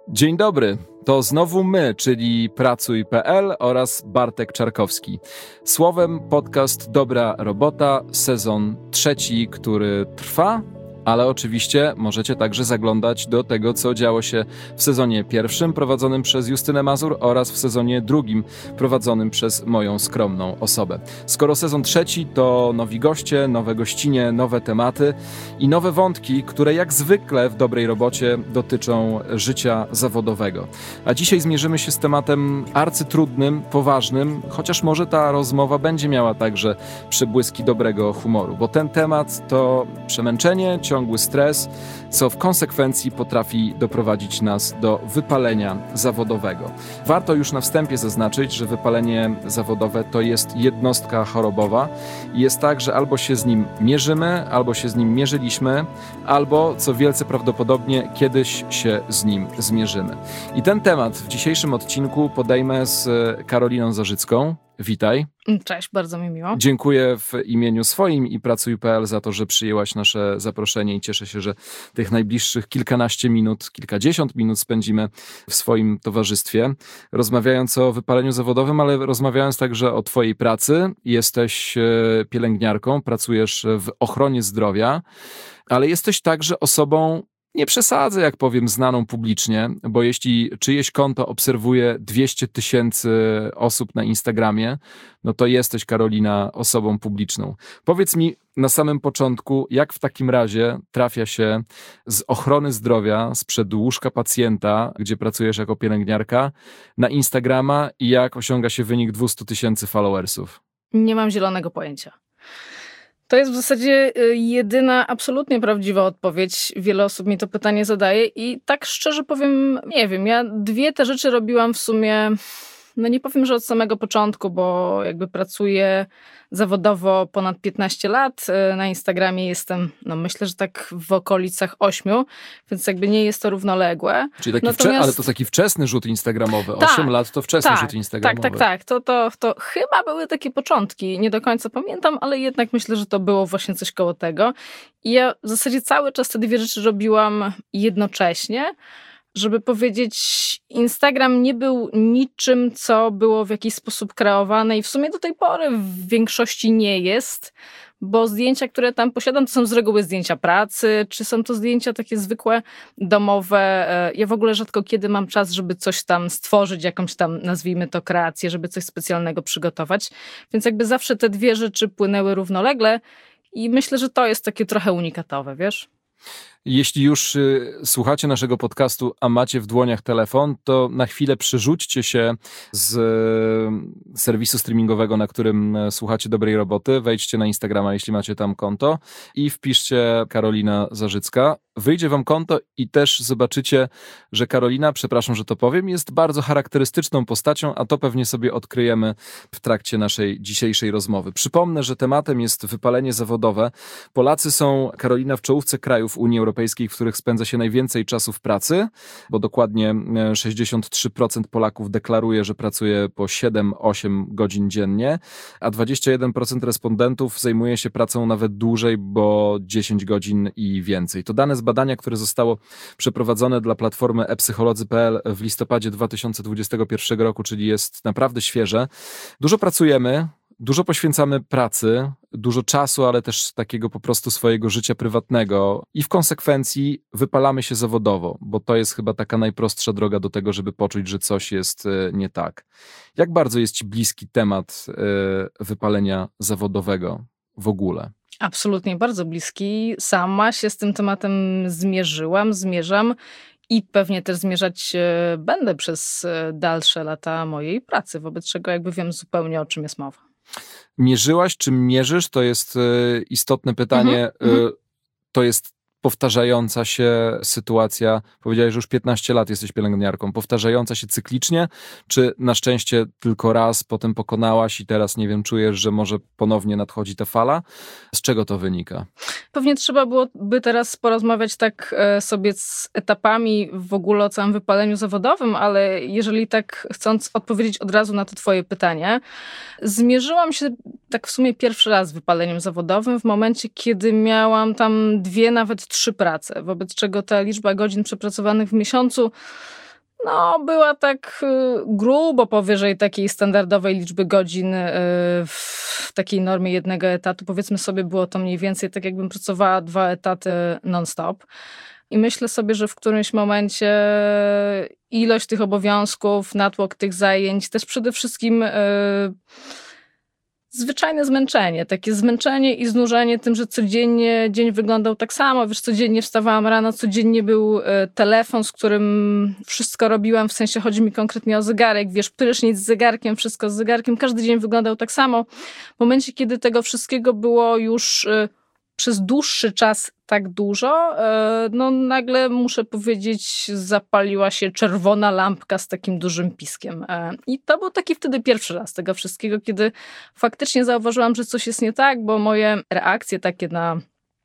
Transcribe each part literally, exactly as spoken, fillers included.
Dzień dobry, to znowu my, czyli Pracuj kropka pe el oraz Bartek Czarkowski. Słowem podcast Dobra Robota, sezon trzeci, który trwa, ale oczywiście możecie także zaglądać do tego, co działo się w sezonie pierwszym prowadzonym przez Justynę Mazur oraz w sezonie drugim prowadzonym przez moją skromną osobę. Skoro sezon trzeci, to nowi goście, nowe gościnie, nowe tematy i nowe wątki, które jak zwykle w dobrej robocie dotyczą życia zawodowego. A dzisiaj zmierzymy się z tematem arcytrudnym, poważnym, chociaż może ta rozmowa będzie miała także przebłyski dobrego humoru, bo ten temat to przemęczenie, ciągły stres, co w konsekwencji potrafi doprowadzić nas do wypalenia zawodowego. Warto już na wstępie zaznaczyć, że wypalenie zawodowe to jest jednostka chorobowa i jest tak, że albo się z nim mierzymy, albo się z nim mierzyliśmy, albo, co wielce prawdopodobnie, kiedyś się z nim zmierzymy. I ten temat w dzisiejszym odcinku podejmę z Karoliną Zarzycką. Witaj. Cześć, bardzo mi miło. Dziękuję w imieniu swoim i Pracuj kropka pe el za to, że przyjęłaś nasze zaproszenie i cieszę się, że tych najbliższych kilkanaście minut, kilkadziesiąt minut spędzimy w swoim towarzystwie, rozmawiając o wypaleniu zawodowym, ale rozmawiając także o twojej pracy. Jesteś pielęgniarką, pracujesz w ochronie zdrowia, ale jesteś także osobą, nie przesadzę, jak powiem, znaną publicznie, bo jeśli czyjeś konto obserwuje dwieście tysięcy osób na Instagramie, no to jesteś, Karolina, osobą publiczną. Powiedz mi na samym początku, jak w takim razie trafia się z ochrony zdrowia, sprzed łóżka pacjenta, gdzie pracujesz jako pielęgniarka, na Instagrama i jak osiąga się wynik dwieście tysięcy followersów? Nie mam zielonego pojęcia. To jest w zasadzie jedyna absolutnie prawdziwa odpowiedź. Wiele osób mi to pytanie zadaje i tak szczerze powiem, nie wiem, ja dwie te rzeczy robiłam w sumie, no nie powiem, że od samego początku, bo jakby pracuję zawodowo ponad piętnaście lat. Na Instagramie jestem, no myślę, że tak w okolicach ośmiu, więc jakby nie jest to równoległe. Czyli taki Natomiast... wcze... ale to taki wczesny rzut instagramowy. Tak, osiem lat to wczesny tak, rzut instagramowy. Tak, tak, tak. To, to, to chyba były takie początki. Nie do końca pamiętam, ale jednak myślę, że to było właśnie coś koło tego. I ja w zasadzie cały czas te dwie rzeczy robiłam jednocześnie. Żeby powiedzieć, Instagram nie był niczym, co było w jakiś sposób kreowane i w sumie do tej pory w większości nie jest, bo zdjęcia, które tam posiadam, to są z reguły zdjęcia pracy, czy są to zdjęcia takie zwykłe, domowe. Ja w ogóle rzadko kiedy mam czas, żeby coś tam stworzyć, jakąś tam, nazwijmy to, kreację, żeby coś specjalnego przygotować, więc jakby zawsze te dwie rzeczy płynęły równolegle i myślę, że to jest takie trochę unikatowe, wiesz? Jeśli już y, słuchacie naszego podcastu, a macie w dłoniach telefon, to na chwilę przerzućcie się z y, serwisu streamingowego, na którym y, słuchacie Dobrej Roboty. Wejdźcie na Instagrama, jeśli macie tam konto i wpiszcie Karolina Zarzycka. Wyjdzie wam konto i też zobaczycie, że Karolina, przepraszam, że to powiem, jest bardzo charakterystyczną postacią, a to pewnie sobie odkryjemy w trakcie naszej dzisiejszej rozmowy. Przypomnę, że tematem jest wypalenie zawodowe. Polacy są, Karolina, w czołówce krajów Unii Europejskiej, w których spędza się najwięcej czasu w pracy, bo dokładnie sześćdziesiąt trzy procent Polaków deklaruje, że pracuje po siedem osiem godzin dziennie, a dwadzieścia jeden procent respondentów zajmuje się pracą nawet dłużej, bo dziesięć godzin i więcej. To dane z badania, które zostało przeprowadzone dla platformy e psycholodzy kropka pe el w listopadzie dwa tysiące dwudziestego pierwszego roku, czyli jest naprawdę świeże. Dużo pracujemy, dużo poświęcamy pracy, dużo czasu, ale też takiego po prostu swojego życia prywatnego i w konsekwencji wypalamy się zawodowo, bo to jest chyba taka najprostsza droga do tego, żeby poczuć, że coś jest nie tak. Jak bardzo jest ci bliski temat wypalenia zawodowego w ogóle? Absolutnie, bardzo bliski. Sama się z tym tematem zmierzyłam, zmierzam i pewnie też zmierzać będę przez dalsze lata mojej pracy, wobec czego jakby wiem zupełnie, o czym jest mowa. Mierzyłaś, czy mierzysz? To jest istotne pytanie. Mm-hmm. To jest powtarzająca się sytuacja, powiedziałeś, że już piętnaście lat jesteś pielęgniarką, powtarzająca się cyklicznie, czy na szczęście tylko raz potem pokonałaś i teraz, nie wiem, czujesz, że może ponownie nadchodzi ta fala? Z czego to wynika? Pewnie trzeba byłoby teraz porozmawiać tak sobie z etapami w ogóle o całym wypaleniu zawodowym, ale jeżeli tak chcąc odpowiedzieć od razu na to twoje pytanie, zmierzyłam się tak w sumie pierwszy raz z wypaleniem zawodowym w momencie, kiedy miałam tam dwie, nawet trzy prace, wobec czego ta liczba godzin przepracowanych w miesiącu No, była tak grubo powyżej takiej standardowej liczby godzin w takiej normie jednego etatu. Powiedzmy sobie, było to mniej więcej tak, jakbym pracowała dwa etaty non-stop. I myślę sobie, że w którymś momencie ilość tych obowiązków, natłok tych zajęć, też przede wszystkim zwyczajne zmęczenie, takie zmęczenie i znużenie tym, że codziennie dzień wyglądał tak samo, wiesz, codziennie wstawałam rano, codziennie był telefon, z którym wszystko robiłam, w sensie chodzi mi konkretnie o zegarek, wiesz, prysznic z zegarkiem, wszystko z zegarkiem, każdy dzień wyglądał tak samo. W momencie, kiedy tego wszystkiego było już przez dłuższy czas tak dużo, no nagle muszę powiedzieć, zapaliła się czerwona lampka z takim dużym piskiem. I to był taki wtedy pierwszy raz tego wszystkiego, kiedy faktycznie zauważyłam, że coś jest nie tak, bo moje reakcje takie na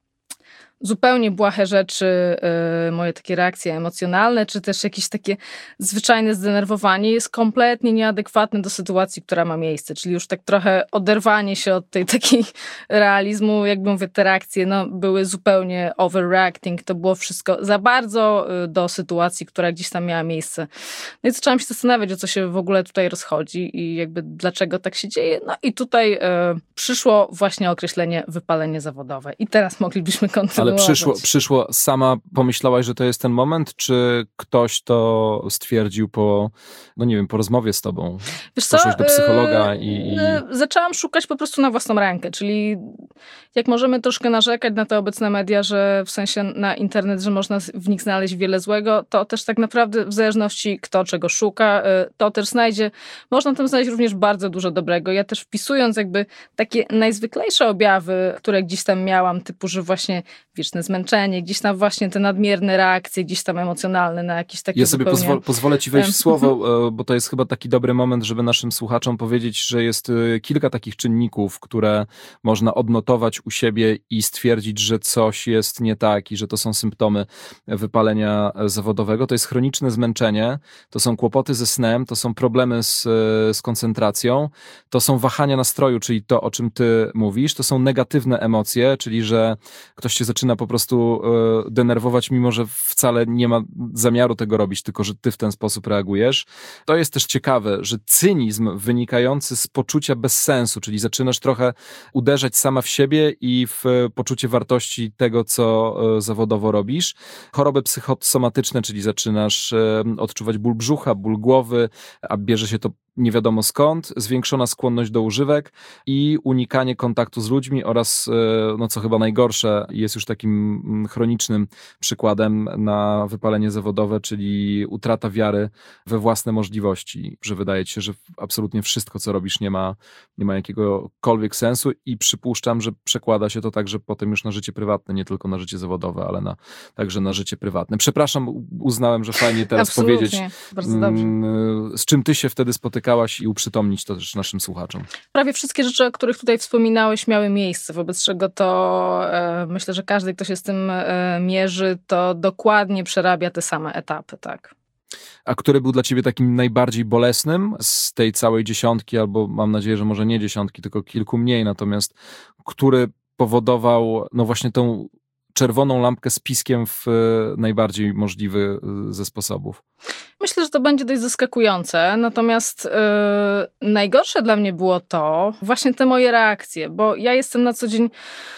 zupełnie błahe rzeczy, yy, moje takie reakcje emocjonalne, czy też jakieś takie zwyczajne zdenerwowanie jest kompletnie nieadekwatne do sytuacji, która ma miejsce, czyli już tak trochę oderwanie się od tej takiej realizmu, jakby mówię, te reakcje no, były zupełnie overreacting, to było wszystko za bardzo yy, do sytuacji, która gdzieś tam miała miejsce. No i zaczęłam się zastanawiać, o co się w ogóle tutaj rozchodzi i jakby dlaczego tak się dzieje. No i tutaj yy, przyszło właśnie określenie wypalenie zawodowe. I teraz moglibyśmy kontynuować. Ale przyszło, przyszło, sama pomyślałaś, że to jest ten moment, czy ktoś to stwierdził po, no nie wiem, po rozmowie z tobą? Wiesz co? Poszłaś do psychologa i, i... Zaczęłam szukać po prostu na własną rękę, czyli jak możemy troszkę narzekać na te obecne media, że w sensie na internet, że można w nich znaleźć wiele złego, to też tak naprawdę w zależności kto czego szuka, to też znajdzie, można tam znaleźć również bardzo dużo dobrego. Ja też wpisując jakby takie najzwyklejsze objawy, które gdzieś tam miałam, typu, że właśnie wieczne zmęczenie, gdzieś tam właśnie te nadmierne reakcje, gdzieś tam emocjonalne na jakieś takie Ja sobie zupełnie... pozwol, pozwolę ci wejść w słowo, bo to jest chyba taki dobry moment, żeby naszym słuchaczom powiedzieć, że jest kilka takich czynników, które można odnotować u siebie i stwierdzić, że coś jest nie tak i że to są symptomy wypalenia zawodowego. To jest chroniczne zmęczenie, to są kłopoty ze snem, to są problemy z, z koncentracją, to są wahania nastroju, czyli to, o czym ty mówisz, to są negatywne emocje, czyli że ktoś cię zaczyna po prostu y, denerwować, mimo że wcale nie ma zamiaru tego robić, tylko że ty w ten sposób reagujesz. To jest też ciekawe, że cynizm wynikający z poczucia bezsensu, czyli zaczynasz trochę uderzać sama w siebie i w poczucie wartości tego, co y, zawodowo robisz. Choroby psychosomatyczne, czyli zaczynasz y, odczuwać ból brzucha, ból głowy, a bierze się to nie wiadomo skąd, zwiększona skłonność do używek i unikanie kontaktu z ludźmi oraz, no co chyba najgorsze, jest już takim chronicznym przykładem na wypalenie zawodowe, czyli utrata wiary we własne możliwości, że wydaje ci się, że absolutnie wszystko, co robisz, nie ma, nie ma jakiegokolwiek sensu i przypuszczam, że przekłada się to także potem już na życie prywatne, nie tylko na życie zawodowe, ale na, także na życie prywatne. Przepraszam, uznałem, że fajnie teraz absolutnie. Powiedzieć, bardzo dobrze. z czym ty się wtedy spotykałaś i uprzytomnić to też naszym słuchaczom. Prawie wszystkie rzeczy, o których tutaj wspominałeś, miały miejsce, wobec czego to e, myślę, że każdy, kto się z tym e, mierzy, to dokładnie przerabia te same etapy, tak. A który był dla ciebie takim najbardziej bolesnym z tej całej dziesiątki, albo mam nadzieję, że może nie dziesiątki, tylko kilku mniej, natomiast który powodował no właśnie tą czerwoną lampkę z piskiem w najbardziej możliwy ze sposobów? Myślę, że to będzie dość zaskakujące, natomiast yy, najgorsze dla mnie było to, właśnie te moje reakcje, bo ja jestem na co dzień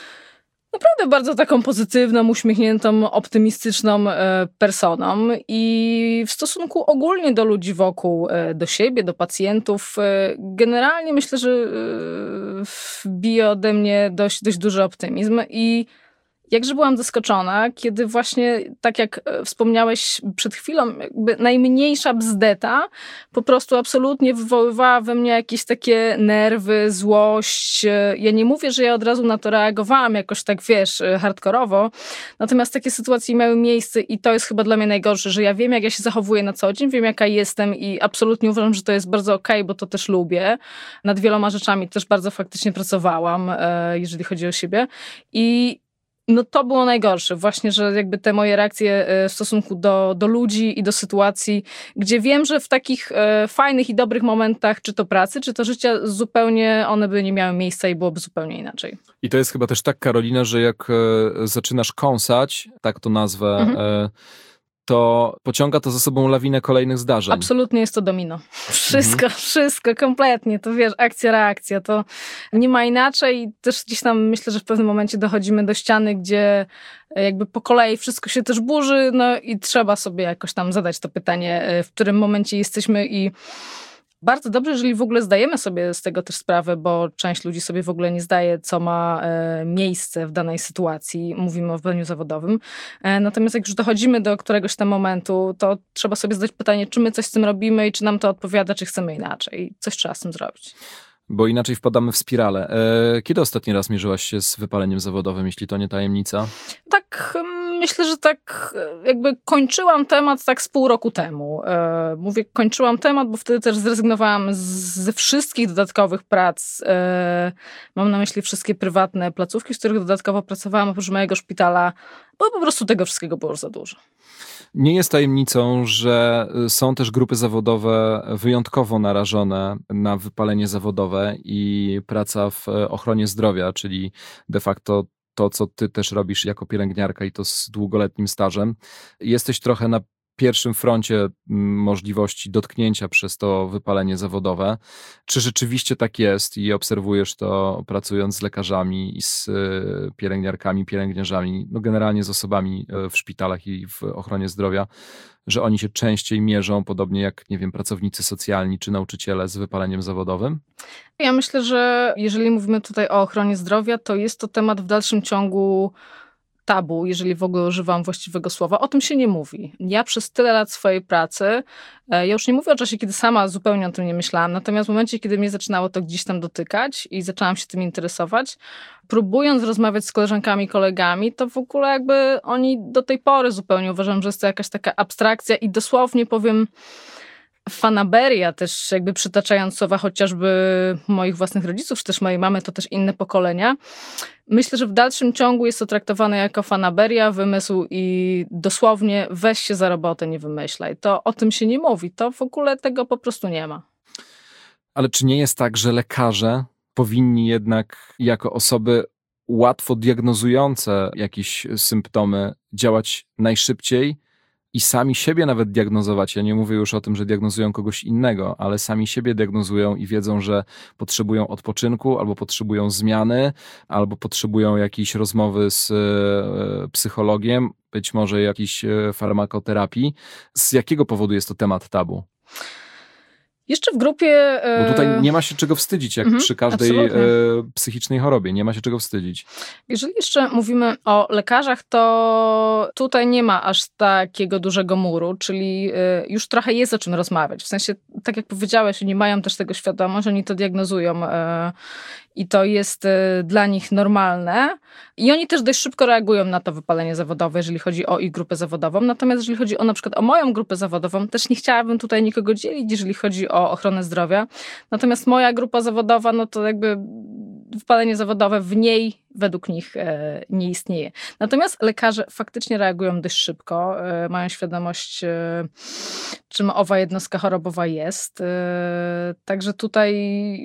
naprawdę bardzo taką pozytywną, uśmiechniętą, optymistyczną e, personą i w stosunku ogólnie do ludzi wokół, e, do siebie, do pacjentów, e, generalnie myślę, że e, bije ode mnie dość, dość duży optymizm i jakże byłam zaskoczona, kiedy właśnie, tak jak wspomniałeś przed chwilą, jakby najmniejsza bzdeta po prostu absolutnie wywoływała we mnie jakieś takie nerwy, złość. Ja nie mówię, że ja od razu na to reagowałam jakoś tak, wiesz, hardkorowo, natomiast takie sytuacje miały miejsce i to jest chyba dla mnie najgorsze, że ja wiem, jak ja się zachowuję na co dzień, wiem, jaka jestem i absolutnie uważam, że to jest bardzo okej, bo to też lubię. Nad wieloma rzeczami też bardzo faktycznie pracowałam, jeżeli chodzi o siebie i no to było najgorsze, właśnie, że jakby te moje reakcje w stosunku do, do ludzi i do sytuacji, gdzie wiem, że w takich e, fajnych i dobrych momentach, czy to pracy, czy to życia, zupełnie one by nie miały miejsca i byłoby zupełnie inaczej. I to jest chyba też tak, Karolina, że jak e, zaczynasz kąsać, tak to nazwę, mhm. e, to pociąga to za sobą lawinę kolejnych zdarzeń. Absolutnie jest to domino. Wszystko, mhm. wszystko, kompletnie. To wiesz, akcja, reakcja, to nie ma inaczej. Też gdzieś tam myślę, że w pewnym momencie dochodzimy do ściany, gdzie jakby po kolei wszystko się też burzy, no i trzeba sobie jakoś tam zadać to pytanie, w którym momencie jesteśmy i bardzo dobrze, jeżeli w ogóle zdajemy sobie z tego też sprawę, bo część ludzi sobie w ogóle nie zdaje, co ma e, miejsce w danej sytuacji. Mówimy o wypadaniu zawodowym. E, natomiast jak już dochodzimy do któregoś tam momentu, to trzeba sobie zadać pytanie, czy my coś z tym robimy i czy nam to odpowiada, czy chcemy inaczej. Coś trzeba z tym zrobić. Bo inaczej wpadamy w spiralę. E, kiedy ostatni raz mierzyłaś się z wypaleniem zawodowym, jeśli to nie tajemnica? Tak, myślę, że tak jakby kończyłam temat tak z pół roku temu. E, mówię, kończyłam temat, bo wtedy też zrezygnowałam z, ze wszystkich dodatkowych prac. E, mam na myśli wszystkie prywatne placówki, w których dodatkowo pracowałam oprócz mojego szpitala, bo po prostu tego wszystkiego było już za dużo. Nie jest tajemnicą, że są też grupy zawodowe wyjątkowo narażone na wypalenie zawodowe i praca w ochronie zdrowia, czyli de facto to, co ty też robisz jako pielęgniarka i to z długoletnim stażem. Jesteś trochę na pierwszym froncie możliwości dotknięcia przez to wypalenie zawodowe. Czy rzeczywiście tak jest i obserwujesz to pracując z lekarzami i z pielęgniarkami, pielęgniarzami, no generalnie z osobami w szpitalach i w ochronie zdrowia, że oni się częściej mierzą, podobnie jak, nie wiem, pracownicy socjalni czy nauczyciele z wypaleniem zawodowym? Ja myślę, że jeżeli mówimy tutaj o ochronie zdrowia, to jest to temat w dalszym ciągu tabu, jeżeli w ogóle używam właściwego słowa. O tym się nie mówi. Ja przez tyle lat swojej pracy, ja już nie mówię o czasie, kiedy sama zupełnie o tym nie myślałam, natomiast w momencie, kiedy mnie zaczynało to gdzieś tam dotykać i zaczęłam się tym interesować, próbując rozmawiać z koleżankami, kolegami, to w ogóle jakby oni do tej pory zupełnie uważam, że jest to jakaś taka abstrakcja i dosłownie powiem fanaberia też, jakby przytaczając słowa chociażby moich własnych rodziców, czy też mojej mamy, to też inne pokolenia. Myślę, że w dalszym ciągu jest to traktowane jako fanaberia, wymysł i dosłownie weź się za robotę, nie wymyślaj. To o tym się nie mówi, to w ogóle tego po prostu nie ma. Ale czy nie jest tak, że lekarze powinni jednak jako osoby łatwo diagnozujące jakieś symptomy działać najszybciej i sami siebie nawet diagnozować? Ja nie mówię już o tym, że diagnozują kogoś innego, ale sami siebie diagnozują i wiedzą, że potrzebują odpoczynku, albo potrzebują zmiany, albo potrzebują jakiejś rozmowy z e, psychologiem, być może jakiejś e, farmakoterapii. Z jakiego powodu jest to temat tabu? Jeszcze w grupie... Bo tutaj nie ma się czego wstydzić, jak mhm, przy każdej e, psychicznej chorobie. Nie ma się czego wstydzić. Jeżeli jeszcze mówimy o lekarzach, to tutaj nie ma aż takiego dużego muru, czyli e, już trochę jest o czym rozmawiać. W sensie, tak jak powiedziałeś, oni mają też tego świadomość, oni to diagnozują e, i to jest e, dla nich normalne. I oni też dość szybko reagują na to wypalenie zawodowe, jeżeli chodzi o ich grupę zawodową. Natomiast jeżeli chodzi o na przykład o moją grupę zawodową, też nie chciałabym tutaj nikogo dzielić, jeżeli chodzi o ochronę zdrowia. Natomiast moja grupa zawodowa, no to jakby wypalenie zawodowe w niej według nich e, nie istnieje. Natomiast lekarze faktycznie reagują dość szybko, e, mają świadomość, e, czym owa jednostka chorobowa jest. E, także tutaj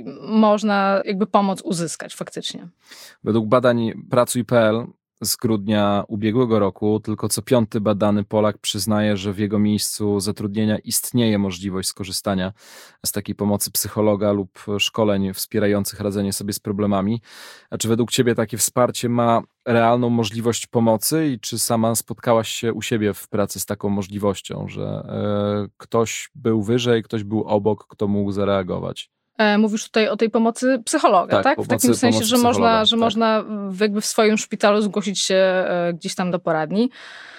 można jakby pomoc uzyskać faktycznie. Według badań Pracuj kropka pe el z grudnia ubiegłego roku tylko co piąty badany Polak przyznaje, że w jego miejscu zatrudnienia istnieje możliwość skorzystania z takiej pomocy psychologa lub szkoleń wspierających radzenie sobie z problemami. A czy według ciebie takie wsparcie ma realną możliwość pomocy i czy sama spotkałaś się u siebie w pracy z taką możliwością, że e, ktoś był wyżej, ktoś był obok, kto mógł zareagować? Mówisz tutaj o tej pomocy psychologa, tak? tak? Pomocy, w takim sensie, że można, że tak. można jakby w swoim szpitalu zgłosić się gdzieś tam do poradni.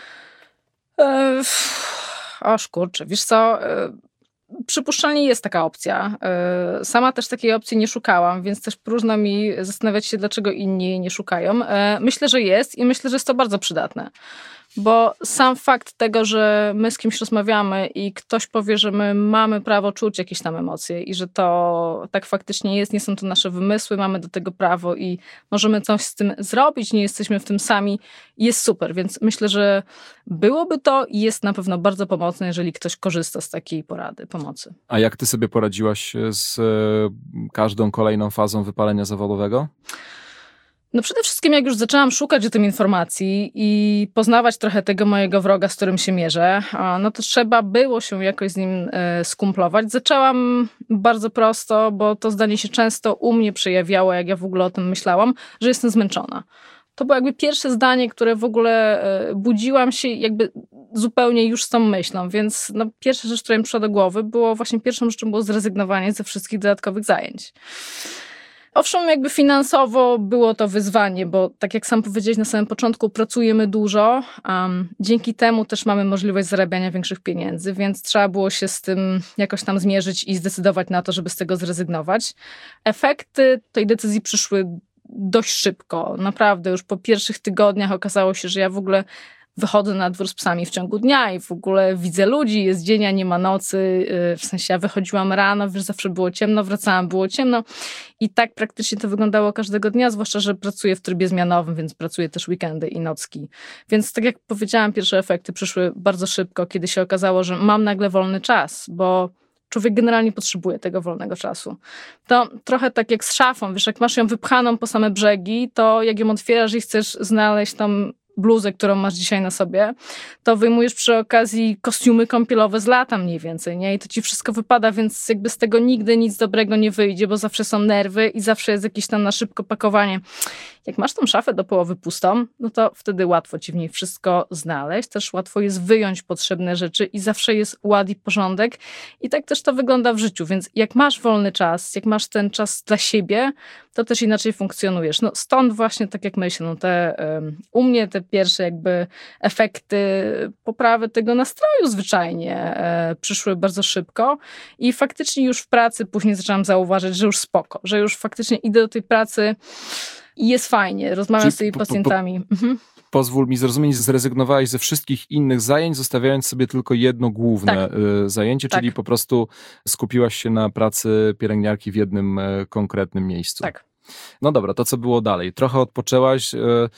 Oż kurczę, wiesz co, przypuszczalnie jest taka opcja. Sama też takiej opcji nie szukałam, więc też próżno mi zastanawiać się, dlaczego inni jej nie szukają. Myślę, że jest i myślę, że jest to bardzo przydatne. Bo sam fakt tego, że my z kimś rozmawiamy i ktoś powie, że my mamy prawo czuć jakieś tam emocje i że to tak faktycznie jest, nie są to nasze wymysły, mamy do tego prawo i możemy coś z tym zrobić, nie jesteśmy w tym sami, jest super. Więc myślę, że byłoby to i jest na pewno bardzo pomocne, jeżeli ktoś korzysta z takiej porady, pomocy. A jak ty sobie poradziłaś z każdą kolejną fazą wypalenia zawodowego? No przede wszystkim jak już zaczęłam szukać o tym informacji i poznawać trochę tego mojego wroga, z którym się mierzę, no to trzeba było się jakoś z nim skumplować. Zaczęłam bardzo prosto, bo to zdanie się często u mnie przejawiało, jak ja w ogóle o tym myślałam, że jestem zmęczona. To było jakby pierwsze zdanie, które w ogóle budziłam się jakby zupełnie już z tą myślą, więc no, pierwsza rzecz, która mi przyszła do głowy, było właśnie pierwszą rzeczą było zrezygnowanie ze wszystkich dodatkowych zajęć. Owszem, jakby finansowo było to wyzwanie, bo tak jak sam powiedziałeś na samym początku, pracujemy dużo, um, dzięki temu też mamy możliwość zarabiania większych pieniędzy, więc trzeba było się z tym jakoś tam zmierzyć i zdecydować na to, żeby z tego zrezygnować. Efekty tej decyzji przyszły dość szybko. Naprawdę już po pierwszych tygodniach okazało się, że ja w ogóle wychodzę na dwór z psami w ciągu dnia i w ogóle widzę ludzi, jest dzień, a nie ma nocy. W sensie ja wychodziłam rano, wiesz, zawsze było ciemno, wracałam, było ciemno i tak praktycznie to wyglądało każdego dnia, zwłaszcza, że pracuję w trybie zmianowym, więc pracuję też weekendy i nocki. Więc tak jak powiedziałam, pierwsze efekty przyszły bardzo szybko, kiedy się okazało, że mam nagle wolny czas, bo człowiek generalnie potrzebuje tego wolnego czasu. To trochę tak jak z szafą, wiesz, jak masz ją wypchaną po same brzegi, to jak ją otwierasz i chcesz znaleźć tam bluzę, którą masz dzisiaj na sobie, to wyjmujesz przy okazji kostiumy kąpielowe z lata mniej więcej, nie? I to ci wszystko wypada, więc jakby z tego nigdy nic dobrego nie wyjdzie, bo zawsze są nerwy i zawsze jest jakieś tam na szybko pakowanie. Jak masz tą szafę do połowy pustą, no to wtedy łatwo ci w niej wszystko znaleźć, też łatwo jest wyjąć potrzebne rzeczy i zawsze jest ład i porządek. I tak też to wygląda w życiu, więc jak masz wolny czas, jak masz ten czas dla siebie, to też inaczej funkcjonujesz. No stąd właśnie, tak jak myślę, no te um, u mnie te pierwsze jakby efekty poprawy tego nastroju zwyczajnie e, przyszły bardzo szybko i faktycznie już w pracy później zaczęłam zauważyć, że już spoko, że już faktycznie idę do tej pracy i jest fajnie, rozmawiam Czyli z tymi po, pacjentami. Po, po, mhm. Pozwól mi zrozumieć, zrezygnowałeś ze wszystkich innych zajęć, zostawiając sobie tylko jedno główne tak. zajęcie, czyli tak. po prostu skupiłaś się na pracy pielęgniarki w jednym konkretnym miejscu. Tak. No dobra, to co było dalej? Trochę odpoczęłaś,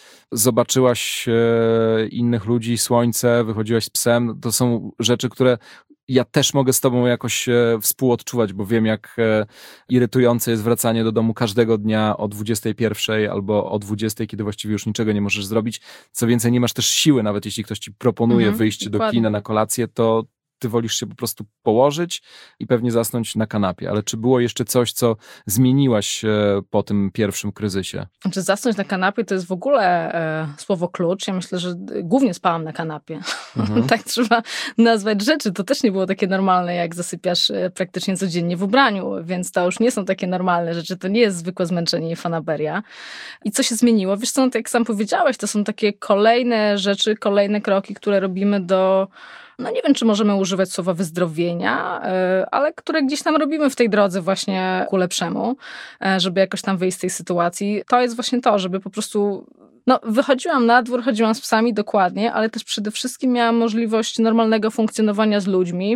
zobaczyłaś innych ludzi, słońce, wychodziłaś z psem. To są rzeczy, które ja też mogę z tobą jakoś współodczuwać, bo wiem, jak irytujące jest wracanie do domu każdego dnia o dwudziestej pierwszej albo o dwudziestej, kiedy właściwie już niczego nie możesz zrobić. Co więcej, nie masz też siły, nawet jeśli ktoś ci proponuje mhm, wyjście dokładnie. do kina na kolację, to ty wolisz się po prostu położyć i pewnie zasnąć na kanapie. Ale czy było jeszcze coś, co zmieniłaś po tym pierwszym kryzysie? Znaczy zasnąć na kanapie to jest w ogóle e, słowo klucz. Ja myślę, że głównie spałam na kanapie. Mhm. Tak trzeba nazwać rzeczy. To też nie było takie normalne, jak zasypiasz praktycznie codziennie w ubraniu, więc to już nie są takie normalne rzeczy. To nie jest zwykłe zmęczenie i fanaberia. I co się zmieniło? Wiesz co, no, tak jak sam powiedziałeś, to są takie kolejne rzeczy, kolejne kroki, które robimy do no nie wiem, czy możemy używać słowa wyzdrowienia, ale które gdzieś tam robimy w tej drodze właśnie ku lepszemu, żeby jakoś tam wyjść z tej sytuacji. To jest właśnie to, żeby po prostu... No, wychodziłam na dwór, chodziłam z psami dokładnie, ale też przede wszystkim miałam możliwość normalnego funkcjonowania z ludźmi,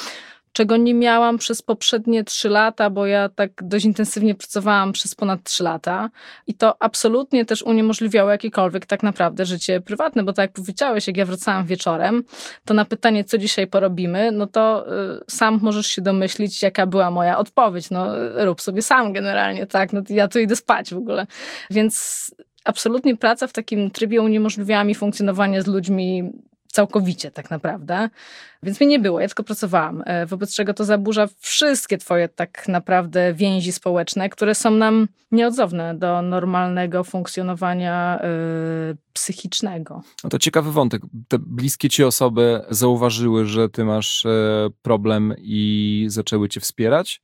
czego nie miałam przez poprzednie trzy lata, bo ja tak dość intensywnie pracowałam przez ponad trzy lata i to absolutnie też uniemożliwiało jakiekolwiek tak naprawdę życie prywatne, bo tak jak powiedziałeś, jak ja wracałam wieczorem, to na pytanie, co dzisiaj porobimy, no to y, sam możesz się domyślić, jaka była moja odpowiedź. No rób sobie sam generalnie, tak, no ja tu idę spać w ogóle. Więc absolutnie praca w takim trybie uniemożliwiała mi funkcjonowanie z ludźmi całkowicie tak naprawdę, więc mnie nie było, ja tylko pracowałam, wobec czego to zaburza wszystkie twoje tak naprawdę więzi społeczne, które są nam nieodzowne do normalnego funkcjonowania yy, psychicznego. No to ciekawy wątek. Te bliskie ci osoby zauważyły, że ty masz problem i zaczęły cię wspierać?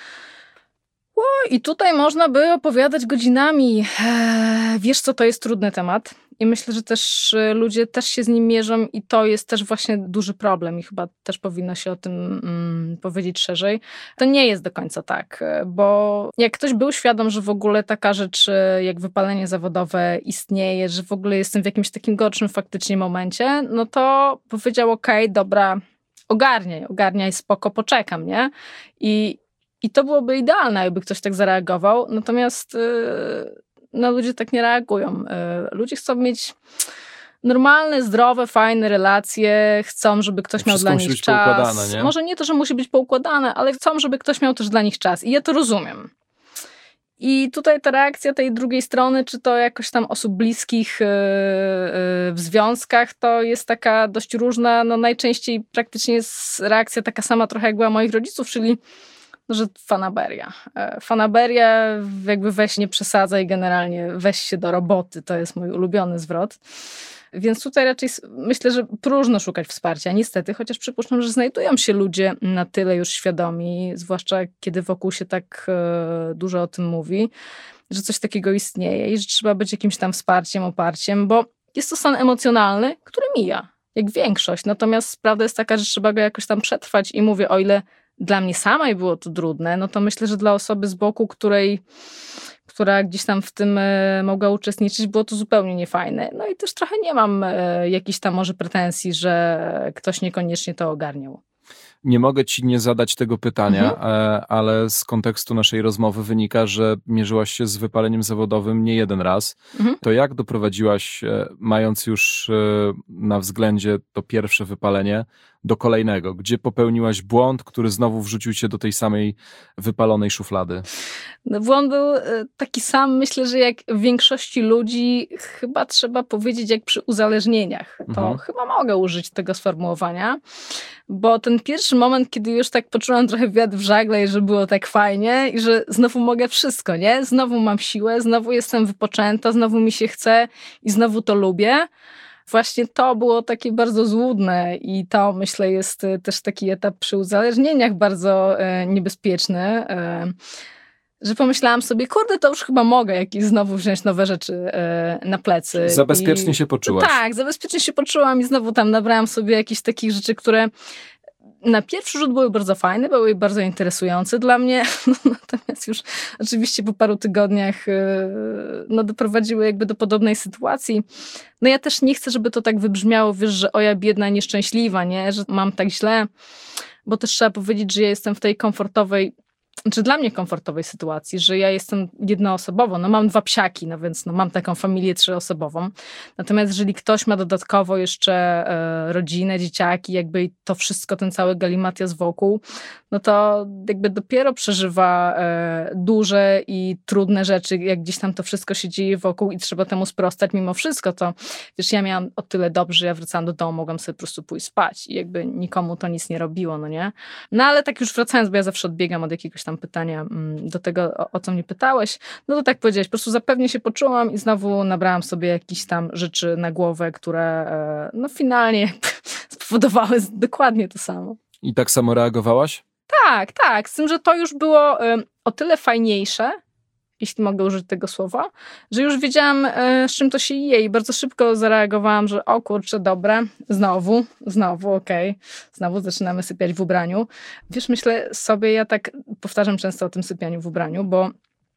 I tutaj można by opowiadać godzinami. Wiesz co, to jest trudny temat i myślę, że też ludzie też się z nim mierzą i to jest też właśnie duży problem i chyba też powinno się o tym mm, powiedzieć szerzej. To nie jest do końca tak, bo jak ktoś był świadom, że w ogóle taka rzecz jak wypalenie zawodowe istnieje, że w ogóle jestem w jakimś takim gorszym faktycznie momencie, no to powiedział okej, okay, dobra, ogarniaj, ogarniaj, spoko, poczekam, nie? I I to byłoby idealne, jakby ktoś tak zareagował, natomiast yy, no, ludzie tak nie reagują. Yy, ludzie chcą mieć normalne, zdrowe, fajne relacje, chcą, żeby ktoś miał dla nich czas. Nie? Może nie to, że musi być poukładane, ale chcą, żeby ktoś miał też dla nich czas. I ja to rozumiem. I tutaj ta reakcja tej drugiej strony, czy to jakoś tam osób bliskich w związkach, to jest taka dość różna. No najczęściej praktycznie jest reakcja taka sama trochę jak była moich rodziców, czyli że fanaberia. Fanaberia, jakby weź nie przesadzaj, generalnie weź się do roboty, to jest mój ulubiony zwrot. Więc tutaj raczej myślę, że próżno szukać wsparcia, niestety, chociaż przypuszczam, że znajdują się ludzie na tyle już świadomi, zwłaszcza kiedy wokół się tak dużo o tym mówi, że coś takiego istnieje i że trzeba być jakimś tam wsparciem, oparciem, bo jest to stan emocjonalny, który mija, jak większość. Natomiast prawda jest taka, że trzeba go jakoś tam przetrwać i mówię, o ile dla mnie samej było to trudne, no to myślę, że dla osoby z boku, której, która gdzieś tam w tym mogła uczestniczyć, było to zupełnie niefajne. No i też trochę nie mam jakichś tam może pretensji, że ktoś niekoniecznie to ogarniał. Nie mogę ci nie zadać tego pytania, Mhm. ale z kontekstu naszej rozmowy wynika, że mierzyłaś się z wypaleniem zawodowym nie jeden raz. Mhm. To jak doprowadziłaś, mając już na względzie to pierwsze wypalenie, do kolejnego? Gdzie popełniłaś błąd, który znowu wrzucił cię do tej samej wypalonej szuflady? No, błąd był taki sam, myślę, że jak w większości ludzi, chyba trzeba powiedzieć jak przy uzależnieniach. To Mhm. chyba mogę użyć tego sformułowania, bo ten pierwszy moment, kiedy już tak poczułam trochę wiatr w żagle i że było tak fajnie i że znowu mogę wszystko, nie? Znowu mam siłę, znowu jestem wypoczęta, znowu mi się chce i znowu to lubię. Właśnie to było takie bardzo złudne i to, myślę, jest też taki etap przy uzależnieniach bardzo e, niebezpieczny, e, że pomyślałam sobie, kurde, to już chyba mogę jakieś znowu wziąć nowe rzeczy e, na plecy. Za bezpiecznie I, się poczułaś. Tak, za bezpiecznie się poczułam i znowu tam nabrałam sobie jakichś takich rzeczy, które na pierwszy rzut były bardzo fajne, były bardzo interesujące dla mnie, natomiast już oczywiście po paru tygodniach no, doprowadziły jakby do podobnej sytuacji. No ja też nie chcę, żeby to tak wybrzmiało, wiesz, że o ja biedna, nieszczęśliwa, nie, że mam tak źle, bo też trzeba powiedzieć, że ja jestem w tej komfortowej, czy dla mnie komfortowej sytuacji, że ja jestem jednoosobowo, no mam dwa psiaki, no więc no mam taką familię trzyosobową. Natomiast jeżeli ktoś ma dodatkowo jeszcze e, rodzinę, dzieciaki, jakby to wszystko, ten cały galimatias wokół, no to jakby dopiero przeżywa e, duże i trudne rzeczy, jak gdzieś tam to wszystko się dzieje wokół i trzeba temu sprostać mimo wszystko, to wiesz, ja miałam o tyle dobrze, że ja wracałam do domu, mogłam sobie po prostu pójść spać i jakby nikomu to nic nie robiło, no nie? No ale tak już wracając, bo ja zawsze odbiegam od jakiegoś tam pytania do tego, o, o co mnie pytałeś, no to tak powiedziałeś, po prostu zapewnie się poczułam i znowu nabrałam sobie jakichś tam rzeczy na głowę, które no finalnie jakby spowodowały dokładnie to samo. I tak samo reagowałaś? Tak, tak, z tym, że to już było y, o tyle fajniejsze, jeśli mogę użyć tego słowa, że już wiedziałam, y, z czym to się je i bardzo szybko zareagowałam, że o kurczę, dobra, znowu, znowu, okej, okay. Znowu zaczynamy sypiać w ubraniu. Wiesz, myślę sobie, ja tak powtarzam często o tym sypianiu w ubraniu, bo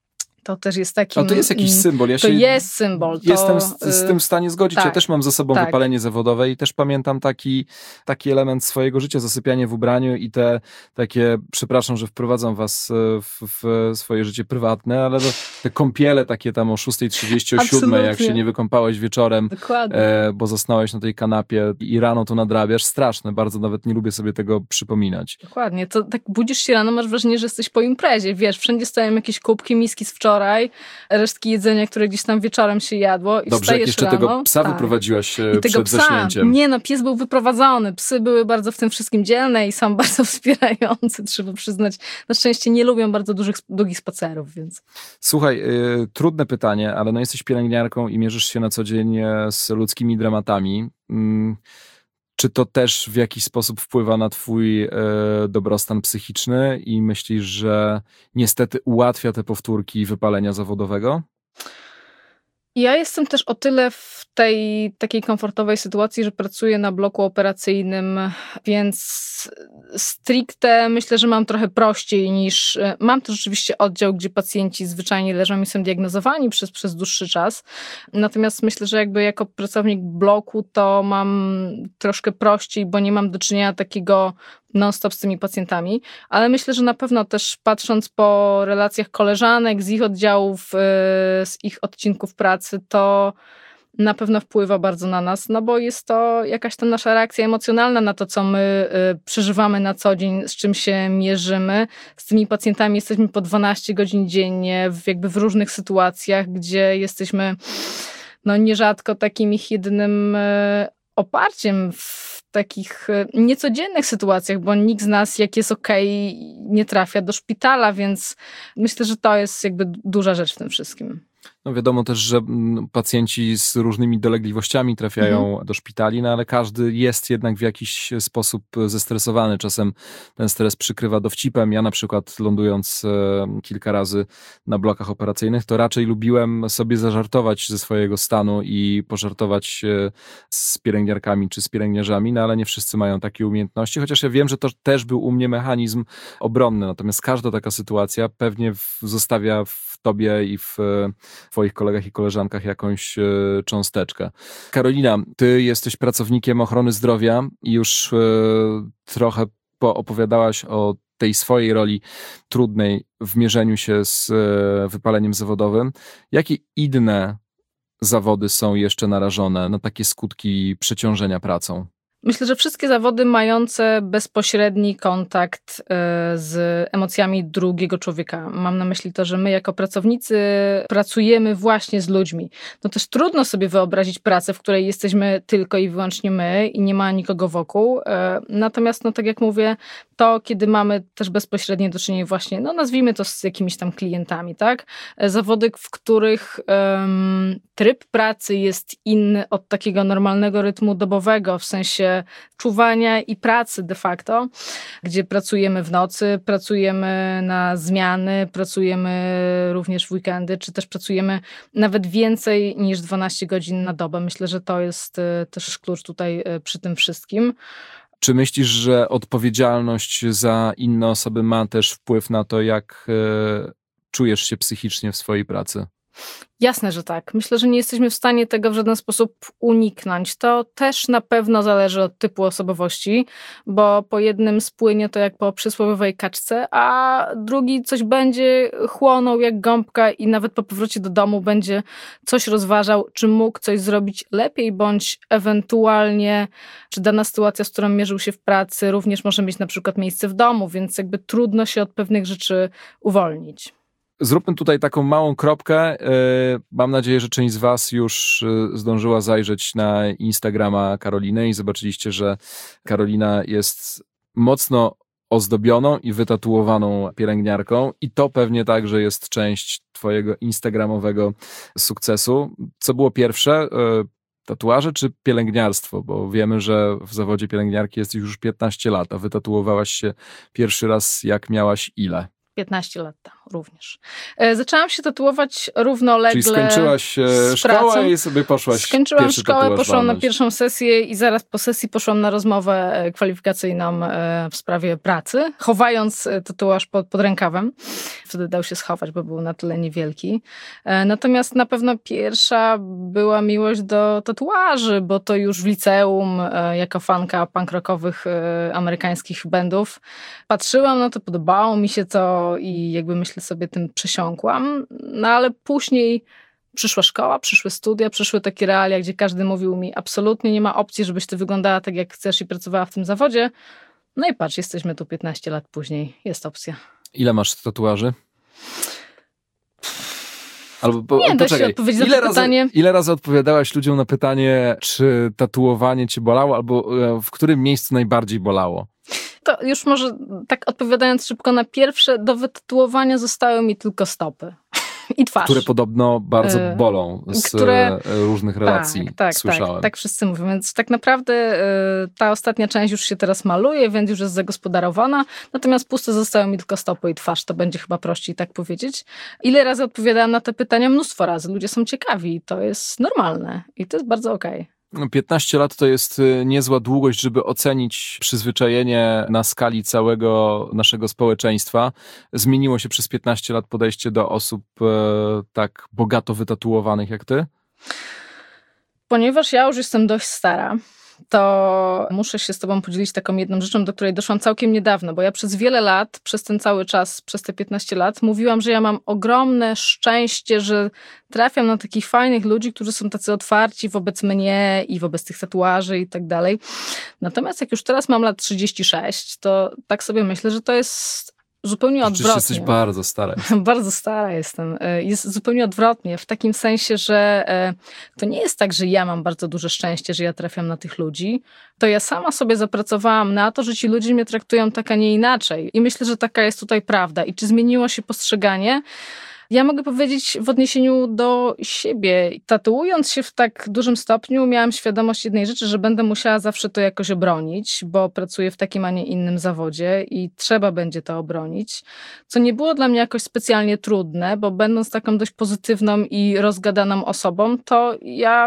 to też jest taki... Ale to jest jakiś symbol. Ja to się jest symbol. To, jestem z, z tym w stanie zgodzić. tak, ja też mam za sobą tak. wypalenie zawodowe i też pamiętam taki, taki element swojego życia, zasypianie w ubraniu i te takie, przepraszam, że wprowadzam was w, w swoje życie prywatne, ale to, te kąpiele takie tam o szósta trzydzieści, o siódmej, jak się nie wykąpałeś wieczorem, e, bo zasnąłeś na tej kanapie i rano to nadrabiasz. Straszne, bardzo nawet nie lubię sobie tego przypominać. Dokładnie. To tak budzisz się rano, masz wrażenie, że jesteś po imprezie. Wiesz, wszędzie stoją jakieś kubki, miski z wczoraj, resztki jedzenia, które gdzieś tam wieczorem się jadło i dobrze, wstajesz jeszcze rano. tego psa tak. wyprowadziłaś I przed tego psa. zaśnięciem. Nie no, pies był wyprowadzony. Psy były bardzo w tym wszystkim dzielne i są bardzo wspierające, trzeba przyznać. Na szczęście nie lubią bardzo dużych, długich spacerów, więc... Słuchaj, y, trudne pytanie, ale no jesteś pielęgniarką i mierzysz się na co dzień z ludzkimi dramatami. Mm. Czy to też w jakiś sposób wpływa na twój e, dobrostan psychiczny i myślisz, że niestety ułatwia te powtórki wypalenia zawodowego? Ja jestem też o tyle w tej takiej komfortowej sytuacji, że pracuję na bloku operacyjnym, więc stricte myślę, że mam trochę prościej niż... Mam też rzeczywiście oddział, gdzie pacjenci zwyczajnie leżą i są diagnozowani przez, przez dłuższy czas. Natomiast myślę, że jakby jako pracownik bloku to mam troszkę prościej, bo nie mam do czynienia takiego non-stop z tymi pacjentami, ale myślę, że na pewno też patrząc po relacjach koleżanek z ich oddziałów, z ich odcinków pracy, to na pewno wpływa bardzo na nas, no bo jest to jakaś tam nasza reakcja emocjonalna na to, co my y, przeżywamy na co dzień, z czym się mierzymy. Z tymi pacjentami jesteśmy po dwanaście godzin dziennie, w, jakby w różnych sytuacjach, gdzie jesteśmy no nierzadko takim ich jedynym y, oparciem w takich y, niecodziennych sytuacjach, bo nikt z nas, jak jest okej, nie trafia do szpitala, więc myślę, że to jest jakby duża rzecz w tym wszystkim. No wiadomo też, że pacjenci z różnymi dolegliwościami trafiają mhm. do szpitali, no ale każdy jest jednak w jakiś sposób zestresowany. Czasem ten stres przykrywa dowcipem. Ja na przykład lądując e, kilka razy na blokach operacyjnych, to raczej lubiłem sobie zażartować ze swojego stanu i pożartować e, z pielęgniarkami czy z pielęgniarzami, no ale nie wszyscy mają takie umiejętności, chociaż ja wiem, że to też był u mnie mechanizm obronny. Natomiast każda taka sytuacja pewnie w, zostawia w tobie i w twoich kolegach i koleżankach jakąś e, cząsteczkę. Karolina, ty jesteś pracownikiem ochrony zdrowia i już e, trochę opowiadałaś o tej swojej roli trudnej w mierzeniu się z e, wypaleniem zawodowym. Jakie inne zawody są jeszcze narażone na takie skutki przeciążenia pracą? Myślę, że wszystkie zawody mające bezpośredni kontakt z emocjami drugiego człowieka. Mam na myśli to, że my jako pracownicy pracujemy właśnie z ludźmi. No też trudno sobie wyobrazić pracę, w której jesteśmy tylko i wyłącznie my i nie ma nikogo wokół. Natomiast, no tak jak mówię, to kiedy mamy też bezpośrednie do czynienia właśnie, no nazwijmy to z jakimiś tam klientami, tak? Zawody, w których um, tryb pracy jest inny od takiego normalnego rytmu dobowego, w sensie czuwania i pracy de facto, gdzie pracujemy w nocy, pracujemy na zmiany, pracujemy również w weekendy, czy też pracujemy nawet więcej niż dwanaście godzin na dobę. Myślę, że to jest też klucz tutaj przy tym wszystkim. Czy myślisz, że odpowiedzialność za inne osoby ma też wpływ na to, jak e, czujesz się psychicznie w swojej pracy? Jasne, że tak. Myślę, że nie jesteśmy w stanie tego w żaden sposób uniknąć. To też na pewno zależy od typu osobowości, bo po jednym spłynie to jak po przysłowiowej kaczce, a drugi coś będzie chłonął jak gąbka i nawet po powrocie do domu będzie coś rozważał, czy mógł coś zrobić lepiej, bądź ewentualnie, czy dana sytuacja, z którą mierzył się w pracy, również może mieć na przykład miejsce w domu, więc jakby trudno się od pewnych rzeczy uwolnić. Zróbmy tutaj taką małą kropkę. Mam nadzieję, że część z was już zdążyła zajrzeć na Instagrama Karoliny i zobaczyliście, że Karolina jest mocno ozdobioną i wytatuowaną pielęgniarką i to pewnie także jest część twojego instagramowego sukcesu. Co było pierwsze? Tatuaże czy pielęgniarstwo? Bo wiemy, że w zawodzie pielęgniarki jest już piętnaście lat, a wytatuowałaś się pierwszy raz jak miałaś ile? piętnaście lat temu również. Zaczęłam się tatuować równolegle. Czyli skończyłaś szkołę i sobie poszłaś Skończyłam pierwszy szkołę, tatuaż poszłam walnąć. na pierwszą sesję i zaraz po sesji poszłam na rozmowę kwalifikacyjną w sprawie pracy, chowając tatuaż pod, pod rękawem. Wtedy dał się schować, bo był na tyle niewielki. Natomiast na pewno pierwsza była miłość do tatuaży, bo to już w liceum, jako fanka punk rockowych amerykańskich bandów, patrzyłam na to, podobało mi się to i jakby myślę sobie tym przesiąkłam, no ale później przyszła szkoła, przyszły studia, przyszły takie realia, gdzie każdy mówił mi absolutnie nie ma opcji, żebyś ty wyglądała tak jak chcesz i pracowała w tym zawodzie. No i patrz, jesteśmy tu piętnaście lat później, jest opcja. Ile masz tatuaży? Albo, po, nie da się odpowiedzieć na ile to razy, pytanie. Ile razy odpowiadałaś ludziom na pytanie, czy tatuowanie cię bolało, albo w którym miejscu najbardziej bolało? To już może tak odpowiadając szybko na pierwsze, do wytatuowania zostały mi tylko stopy i twarz. Które podobno bardzo bolą z które, różnych relacji, tak, tak, słyszałem. Tak, tak wszyscy mówią, więc tak naprawdę ta ostatnia część już się teraz maluje, więc już jest zagospodarowana, natomiast puste zostały mi tylko stopy i twarz, to będzie chyba prościej tak powiedzieć. Ile razy odpowiadałam na te pytania? Mnóstwo razy. Ludzie są ciekawi, to jest normalne i to jest bardzo okej. Okay. piętnaście lat to jest niezła długość, żeby ocenić przyzwyczajenie na skali całego naszego społeczeństwa. Zmieniło się przez piętnaście lat podejście do osób e, tak bogato wytatuowanych jak ty? Ponieważ ja już jestem dość stara, to muszę się z tobą podzielić taką jedną rzeczą, do której doszłam całkiem niedawno, bo ja przez wiele lat, przez ten cały czas, przez te piętnaście lat mówiłam, że ja mam ogromne szczęście, że trafiam na takich fajnych ludzi, którzy są tacy otwarci wobec mnie i wobec tych tatuaży i tak dalej. Natomiast jak już teraz mam lat trzydzieści sześć, to tak sobie myślę, że to jest zupełnie odwrotnie. Przecież jesteś bardzo stara. Bardzo stara jestem. Jest zupełnie odwrotnie, w takim sensie, że to nie jest tak, że ja mam bardzo duże szczęście, że ja trafiam na tych ludzi. To ja sama sobie zapracowałam na to, że ci ludzie mnie traktują tak, a nie inaczej. I myślę, że taka jest tutaj prawda. I czy zmieniło się postrzeganie? Ja mogę powiedzieć w odniesieniu do siebie. Tatuując się w tak dużym stopniu, miałam świadomość jednej rzeczy, że będę musiała zawsze to jakoś obronić, bo pracuję w takim, a nie innym zawodzie i trzeba będzie to obronić, co nie było dla mnie jakoś specjalnie trudne, bo będąc taką dość pozytywną i rozgadaną osobą, to ja...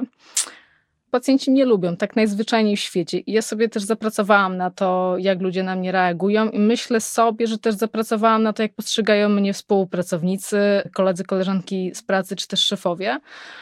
Pacjenci mnie lubią, tak najzwyczajniej w świecie. I ja sobie też zapracowałam na to, jak ludzie na mnie reagują i myślę sobie, że też zapracowałam na to, jak postrzegają mnie współpracownicy, koledzy, koleżanki z pracy, czy też szefowie.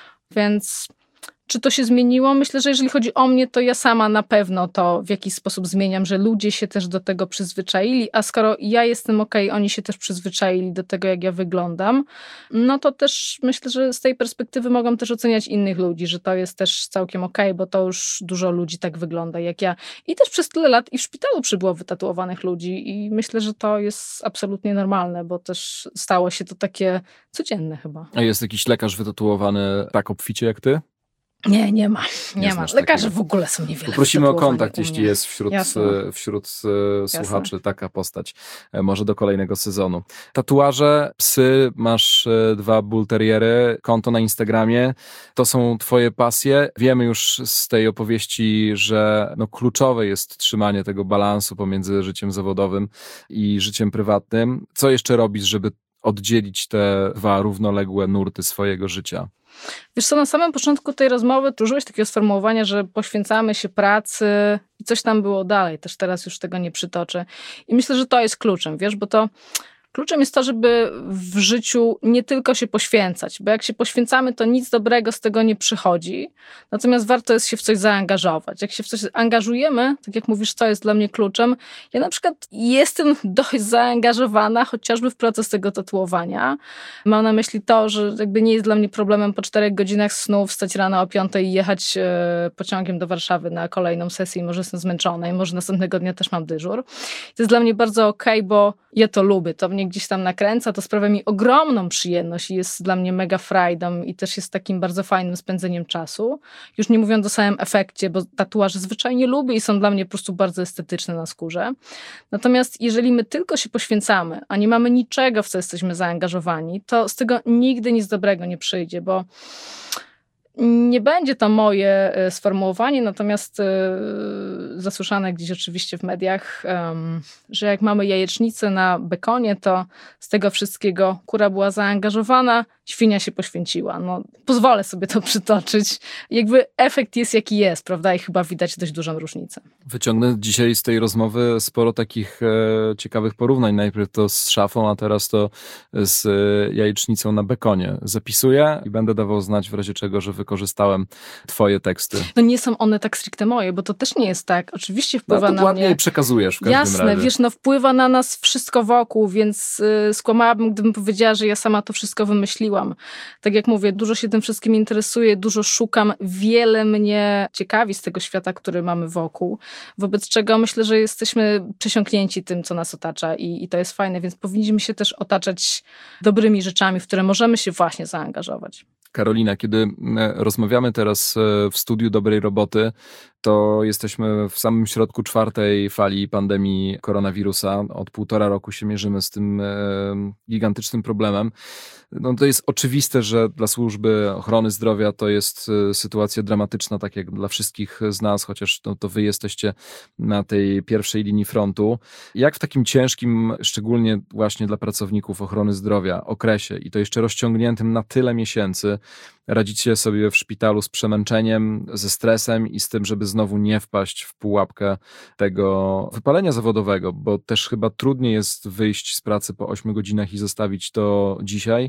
Więc czy to się zmieniło? Myślę, że jeżeli chodzi o mnie, to ja sama na pewno to w jakiś sposób zmieniam, że ludzie się też do tego przyzwyczaili, a skoro ja jestem okej, oni się też przyzwyczaili do tego, jak ja wyglądam, no to też myślę, że z tej perspektywy mogą też oceniać innych ludzi, że to jest też całkiem okej, bo to już dużo ludzi tak wygląda jak ja. I też przez tyle lat i w szpitalu przybyło wytatuowanych ludzi i myślę, że to jest absolutnie normalne, bo też stało się to takie codzienne chyba. A jest jakiś lekarz wytatuowany tak obficie jak ty? Nie, nie ma. Nie, nie ma. Lekarze takiego. w ogóle są niewiele. Poprosimy o kontakt, jeśli jest wśród, wśród Jasne. słuchaczy taka postać. Może do kolejnego sezonu. Tatuaże, psy, masz dwa bull terriery, konto na Instagramie. To są twoje pasje. Wiemy już z tej opowieści, że no kluczowe jest trzymanie tego balansu pomiędzy życiem zawodowym i życiem prywatnym. Co jeszcze robisz, żeby oddzielić te dwa równoległe nurty swojego życia? Wiesz co, na samym początku tej rozmowy użyłeś takiego sformułowania, że poświęcamy się pracy i coś tam było dalej. Też teraz już tego nie przytoczę. I myślę, że to jest kluczem, wiesz, bo to kluczem jest to, żeby w życiu nie tylko się poświęcać, bo jak się poświęcamy, to nic dobrego z tego nie przychodzi. Natomiast warto jest się w coś zaangażować. Jak się w coś angażujemy, tak jak mówisz, to jest dla mnie kluczem. Ja na przykład jestem dość zaangażowana, chociażby w proces tego tatuowania. Mam na myśli to, że jakby nie jest dla mnie problemem po czterech godzinach snu wstać rano o piątej i jechać pociągiem do Warszawy na kolejną sesję i może jestem zmęczona i może następnego dnia też mam dyżur. To jest dla mnie bardzo okej, bo ja to lubię, to mnie gdzieś tam nakręca, to sprawia mi ogromną przyjemność i jest dla mnie mega frajdą i też jest takim bardzo fajnym spędzeniem czasu. Już nie mówiąc o samym efekcie, bo tatuaże zwyczajnie lubię i są dla mnie po prostu bardzo estetyczne na skórze. Natomiast jeżeli my tylko się poświęcamy, a nie mamy niczego, w co jesteśmy zaangażowani, to z tego nigdy nic dobrego nie przyjdzie, bo nie będzie to moje sformułowanie, natomiast zasłyszane gdzieś oczywiście w mediach, że jak mamy jajecznicę na bekonie, to z tego wszystkiego kura była zaangażowana, świnia się poświęciła. No, pozwolę sobie to przytoczyć. Jakby efekt jest jaki jest, prawda? I chyba widać dość dużą różnicę. Wyciągnę dzisiaj z tej rozmowy sporo takich e, ciekawych porównań. Najpierw to z szafą, a teraz to z e, jajecznicą na bekonie. Zapisuję i będę dawał znać w razie czego, że wykorzystałem twoje teksty. No nie są one tak stricte moje, bo to też nie jest tak. Oczywiście wpływa no, na ładnie mnie... je przekazujesz w każdym Jasne, razie. wiesz, no wpływa na nas wszystko wokół, więc y, skłamałabym, gdybym powiedziała, że ja sama to wszystko wymyśliłam. Tak jak mówię, dużo się tym wszystkim interesuję, dużo szukam, wiele mnie ciekawi z tego świata, który mamy wokół, wobec czego myślę, że jesteśmy przesiąknięci tym, co nas otacza i, i to jest fajne, więc powinniśmy się też otaczać dobrymi rzeczami, w które możemy się właśnie zaangażować. Karolina, kiedy rozmawiamy teraz w studiu Dobrej Roboty, to jesteśmy w samym środku czwartej fali pandemii koronawirusa. Od półtora roku się mierzymy z tym gigantycznym problemem. No to jest oczywiste, że dla służby ochrony zdrowia to jest sytuacja dramatyczna, tak jak dla wszystkich z nas, chociaż no, to wy jesteście na tej pierwszej linii frontu. Jak w takim ciężkim, szczególnie właśnie dla pracowników ochrony zdrowia, okresie i to jeszcze rozciągniętym na tyle miesięcy, radzicie sobie w szpitalu z przemęczeniem, ze stresem i z tym, żeby znowu nie wpaść w pułapkę tego wypalenia zawodowego, bo też chyba trudniej jest wyjść z pracy po ośmiu godzinach i zostawić to dzisiaj,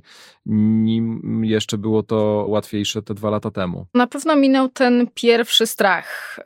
nim jeszcze było to łatwiejsze te dwa lata temu. Na pewno minął ten pierwszy strach.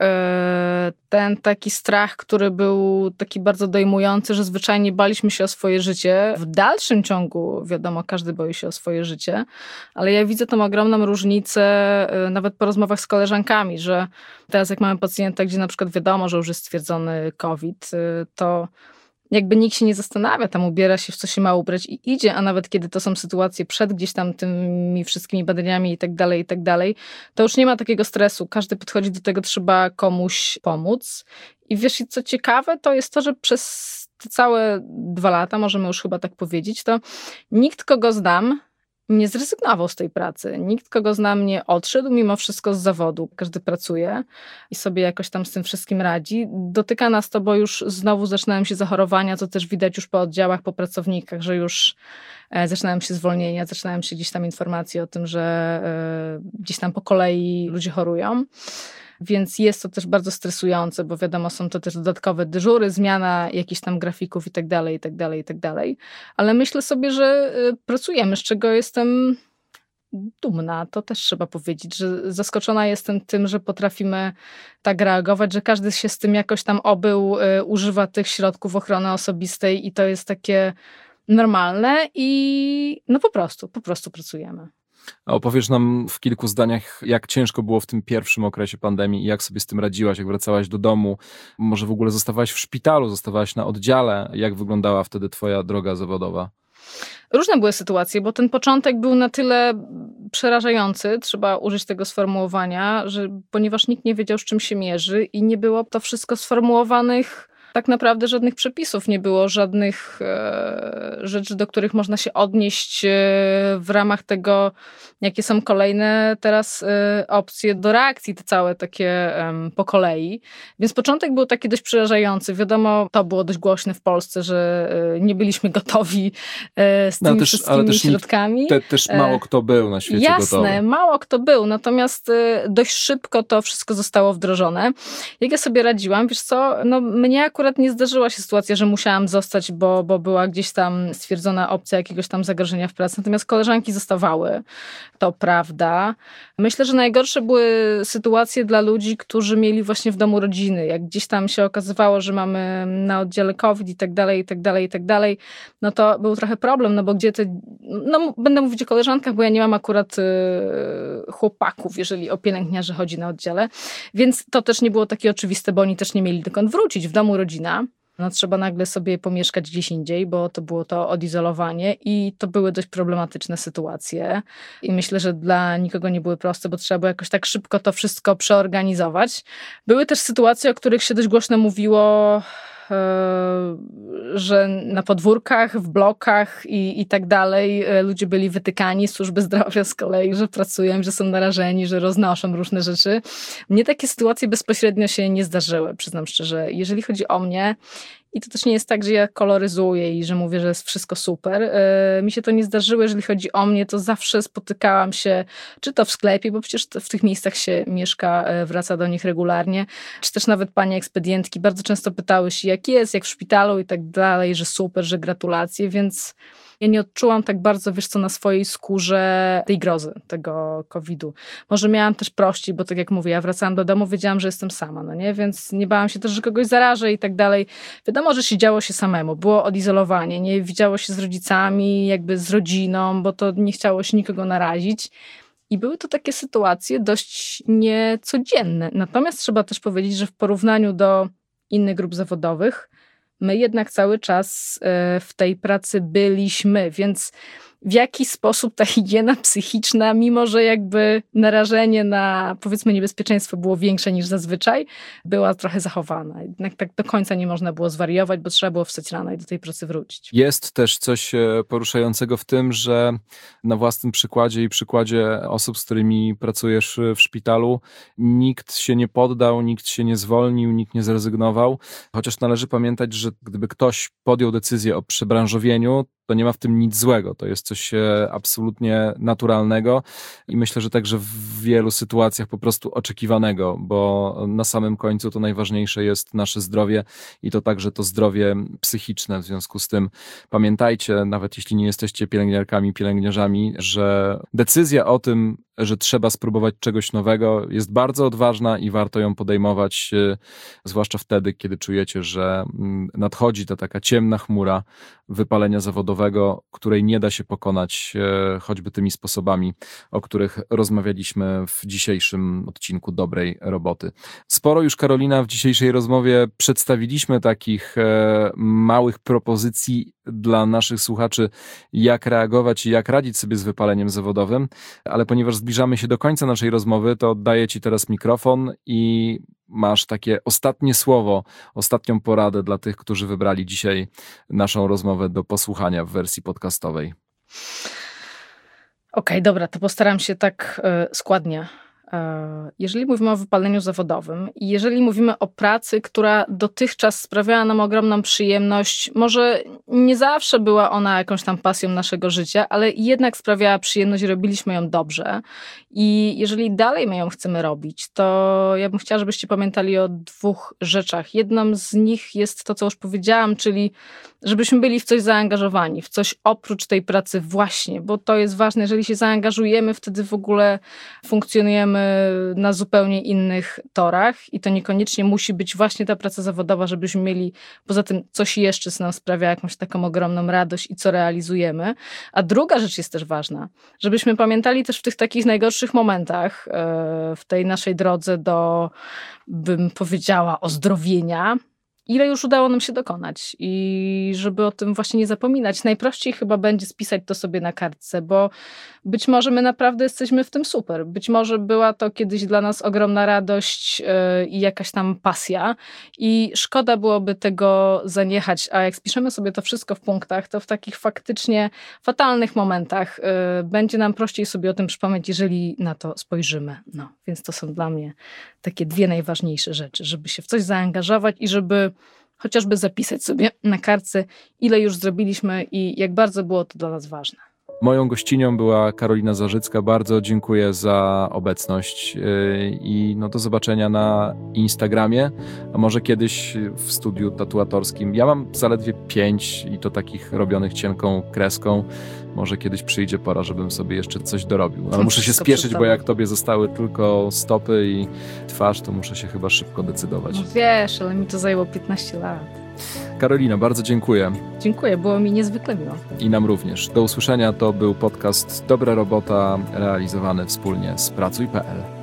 Ten taki strach, który był taki bardzo dojmujący, że zwyczajnie baliśmy się o swoje życie. W dalszym ciągu, wiadomo, każdy boi się o swoje życie, ale ja widzę tą ogromną różnicę nawet po rozmowach z koleżankami, że teraz jak mamy pacjenta, gdzie na przykład wiadomo, że już jest stwierdzony COVID, to jakby nikt się nie zastanawia, tam ubiera się, w co się ma ubrać i idzie, a nawet kiedy to są sytuacje przed gdzieś tam tymi wszystkimi badaniami i tak dalej, i tak dalej, to już nie ma takiego stresu. Każdy podchodzi do tego, trzeba komuś pomóc. I wiesz, co ciekawe, to jest to, że przez te całe dwa lata, możemy już chyba tak powiedzieć, to nikt, kogo znam, nie zrezygnował z tej pracy. Nikt, kogo znam, nie odszedł mimo wszystko z zawodu. Każdy pracuje i sobie jakoś tam z tym wszystkim radzi. Dotyka nas to, bo już znowu zaczynają się zachorowania, co też widać już po oddziałach, po pracownikach, że już zaczynają się zwolnienia, zaczynają się gdzieś tam informacje o tym, że gdzieś tam po kolei ludzie chorują. Więc jest to też bardzo stresujące, bo wiadomo, są to też dodatkowe dyżury, zmiana jakichś tam grafików i tak dalej, i tak dalej, i tak dalej. Ale myślę sobie, że pracujemy, z czego jestem dumna. To też trzeba powiedzieć, że zaskoczona jestem tym, że potrafimy tak reagować, że każdy się z tym jakoś tam obył, używa tych środków ochrony osobistej i to jest takie normalne i no po prostu, po prostu pracujemy. A opowiesz nam w kilku zdaniach, jak ciężko było w tym pierwszym okresie pandemii i jak sobie z tym radziłaś, jak wracałaś do domu, może w ogóle zostawałaś w szpitalu, zostawałaś na oddziale, jak wyglądała wtedy twoja droga zawodowa? Różne były sytuacje, bo ten początek był na tyle przerażający, trzeba użyć tego sformułowania, że ponieważ nikt nie wiedział, z czym się mierzy i nie było to wszystko sformułowanych tak naprawdę żadnych przepisów, nie było żadnych e, rzeczy, do których można się odnieść e, w ramach tego, jakie są kolejne teraz e, opcje do reakcji, te całe takie e, po kolei. Więc początek był taki dość przerażający. Wiadomo, to było dość głośne w Polsce, że e, nie byliśmy gotowi e, z tymi no, też, wszystkimi też środkami. Te, też mało kto był na świecie Jasne, gotowy. Jasne, mało kto był, natomiast e, dość szybko to wszystko zostało wdrożone. Jak ja sobie radziłam? Wiesz co, no mnie akurat nie zdarzyła się sytuacja, że musiałam zostać, bo, bo była gdzieś tam stwierdzona opcja jakiegoś tam zagrożenia w pracy. Natomiast koleżanki zostawały. To prawda. Myślę, że najgorsze były sytuacje dla ludzi, którzy mieli właśnie w domu rodziny. Jak gdzieś tam się okazywało, że mamy na oddziale COVID i tak dalej, i tak dalej, i tak dalej, no to był trochę problem, no bo gdzie te... No będę mówić o koleżankach, bo ja nie mam akurat yy, chłopaków, jeżeli o pielęgniarzy chodzi na oddziale. Więc to też nie było takie oczywiste, bo oni też nie mieli dokąd wrócić. W domu rodzina. No trzeba nagle sobie pomieszkać gdzieś indziej, bo to było to odizolowanie i to były dość problematyczne sytuacje. I myślę, że dla nikogo nie były proste, bo trzeba było jakoś tak szybko to wszystko przeorganizować. Były też sytuacje, o których się dość głośno mówiło, że na podwórkach, w blokach i, i tak dalej ludzie byli wytykani, służby zdrowia z kolei, że pracują, że są narażeni, że roznoszą różne rzeczy. Mnie takie sytuacje bezpośrednio się nie zdarzyły, przyznam szczerze. Jeżeli chodzi o mnie, i to też nie jest tak, że ja koloryzuję i że mówię, że jest wszystko super. Yy, mi się to nie zdarzyło, jeżeli chodzi o mnie, to zawsze spotykałam się, czy to w sklepie, bo przecież w tych miejscach się mieszka, wraca do nich regularnie, czy też nawet panie ekspedientki bardzo często pytały się, jak jest, jak w szpitalu i tak dalej, że super, że gratulacje, więc ja nie odczułam tak bardzo, wiesz co, na swojej skórze tej grozy, tego kowida. Może miałam też prościej, bo tak jak mówię, ja wracałam do domu, wiedziałam, że jestem sama, no nie? Więc nie bałam się też, że kogoś zarażę i tak dalej. Wiadomo, że się działo się samemu, było odizolowanie, nie widziało się z rodzicami, jakby z rodziną, bo to nie chciało się nikogo narazić. I były to takie sytuacje dość niecodzienne. Natomiast trzeba też powiedzieć, że w porównaniu do innych grup zawodowych, my jednak cały czas w tej pracy byliśmy, więc w jaki sposób ta higiena psychiczna, mimo że jakby narażenie na, powiedzmy, niebezpieczeństwo było większe niż zazwyczaj, była trochę zachowana. Jednak tak do końca nie można było zwariować, bo trzeba było wstać rano i do tej pracy wrócić. Jest też coś poruszającego w tym, że na własnym przykładzie i przykładzie osób, z którymi pracujesz w szpitalu, nikt się nie poddał, nikt się nie zwolnił, nikt nie zrezygnował. Chociaż należy pamiętać, że gdyby ktoś podjął decyzję o przebranżowieniu, to nie ma w tym nic złego. To jest coś absolutnie naturalnego i myślę, że także w wielu sytuacjach po prostu oczekiwanego, bo na samym końcu to najważniejsze jest nasze zdrowie i to także to zdrowie psychiczne. W związku z tym pamiętajcie, nawet jeśli nie jesteście pielęgniarkami, pielęgniarzami, że decyzja o tym, że trzeba spróbować czegoś nowego, jest bardzo odważna i warto ją podejmować, zwłaszcza wtedy, kiedy czujecie, że nadchodzi ta taka ciemna chmura wypalenia zawodowego, której nie da się pokonać choćby tymi sposobami, o których rozmawialiśmy w dzisiejszym odcinku Dobrej Roboty. Sporo już, Karolina, w dzisiejszej rozmowie przedstawiliśmy takich małych propozycji dla naszych słuchaczy, jak reagować i jak radzić sobie z wypaleniem zawodowym, ale ponieważ zbliżamy się do końca naszej rozmowy, to oddaję Ci teraz mikrofon i masz takie ostatnie słowo, ostatnią poradę dla tych, którzy wybrali dzisiaj naszą rozmowę do posłuchania w wersji podcastowej. Okej, okay, dobra, to postaram się tak y, składnie. Jeżeli mówimy o wypaleniu zawodowym i jeżeli mówimy o pracy, która dotychczas sprawiała nam ogromną przyjemność, może nie zawsze była ona jakąś tam pasją naszego życia, ale jednak sprawiała przyjemność i robiliśmy ją dobrze. I jeżeli dalej my ją chcemy robić, to ja bym chciała, żebyście pamiętali o dwóch rzeczach. Jedną z nich jest to, co już powiedziałam, czyli żebyśmy byli w coś zaangażowani, w coś oprócz tej pracy właśnie, bo to jest ważne. Jeżeli się zaangażujemy, wtedy w ogóle funkcjonujemy na zupełnie innych torach i to niekoniecznie musi być właśnie ta praca zawodowa, żebyśmy mieli poza tym coś jeszcze, co nam sprawia jakąś taką ogromną radość i co realizujemy. A druga rzecz jest też ważna, żebyśmy pamiętali też w tych takich najgorszych momentach, w tej naszej drodze do, bym powiedziała, ozdrowienia, ile już udało nam się dokonać i żeby o tym właśnie nie zapominać. Najprościej chyba będzie spisać to sobie na kartce, bo być może my naprawdę jesteśmy w tym super. Być może była to kiedyś dla nas ogromna radość yy, i jakaś tam pasja i szkoda byłoby tego zaniechać, a jak spiszemy sobie to wszystko w punktach, to w takich faktycznie fatalnych momentach yy, będzie nam prościej sobie o tym przypomnieć, jeżeli na to spojrzymy. No, więc to są dla mnie takie dwie najważniejsze rzeczy, żeby się w coś zaangażować i żeby chociażby zapisać sobie na kartce, ile już zrobiliśmy i jak bardzo było to dla nas ważne. Moją gościnią była Karolina Zarzycka. Bardzo dziękuję za obecność i no do zobaczenia na Instagramie, a może kiedyś w studiu tatuatorskim. Ja mam zaledwie pięć i to takich robionych cienką kreską. Może kiedyś przyjdzie pora, żebym sobie jeszcze coś dorobił. Ale muszę się spieszyć, bo jak tobie zostały tylko stopy i twarz, to muszę się chyba szybko decydować. No wiesz, ale mi to zajęło piętnaście lat. Karolina, bardzo dziękuję. Dziękuję, było mi niezwykle miło. I nam również. Do usłyszenia. To był podcast Dobra Robota, realizowany wspólnie z pracuj kropka pe el.